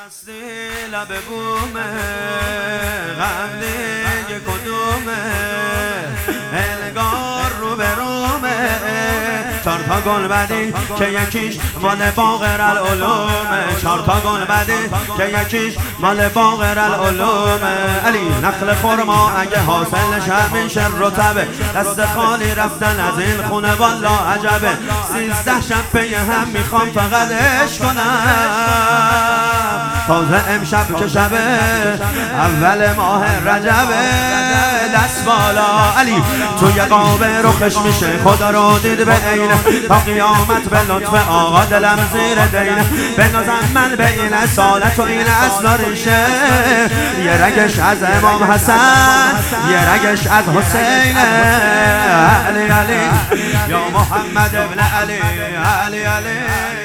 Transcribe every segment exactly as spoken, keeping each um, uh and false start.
مستی لب بومه قبلی کدومه الگار رو به رومه چار تا گل بدی که یکیش مال باغر العلومه چار تا گل بدی که یکیش مال باغر العلومه علی نخل خرما اگه حاصلش همیشه رطبه دست خالی رفتن از این خونه والا عجبه سیزده شب پی هم میخوام فقط عشق کنم تازه امشب که شبه اول ماه رجبه دست بالا علی توی قاب رخش میشه خدا رو دید به عینه تا قیامت به لطف آقا دلم زیر دینه بنازم من به این اصالت و این اصل ریشه یه رگش از امام حسن یه رگش از حسین علی علی یا محمد ابن علی علی علی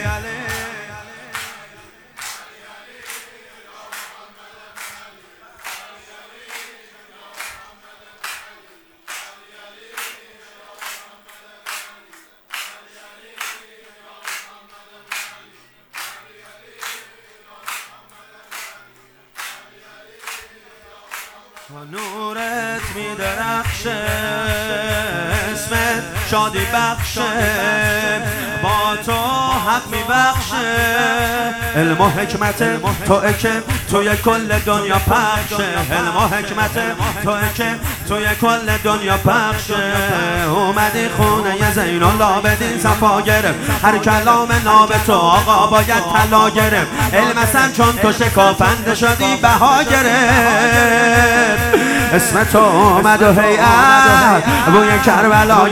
نورت می درخشه اسمت شادی بخشه با تو حق می بخشه علم و حکمت تو اکم توی کل دنیا پخشه علم و حکمت تو اکم توی کل دنیا پخشه اومدی خونه ی زین العابدین صفا گرفت هر کلام ناب تو آقا باید طلا گرفت علمسم چون تو شکافنده شدی بها گرفت اسم تو اومد و هیئت بوی کربلا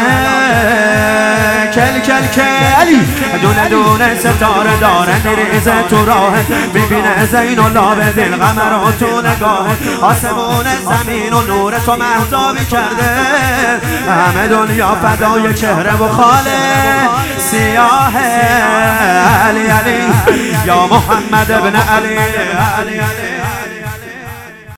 گرفت کل کل کلی دونه دونه ستاره داره میریزه تو راه میبینه زین العابدین قمر و تو نگاه آسمون زمین و نور تو مهتابی کرده همه دنیا فدای چهره و خاله سیاه علی علی یا محمد ابن علی علی علی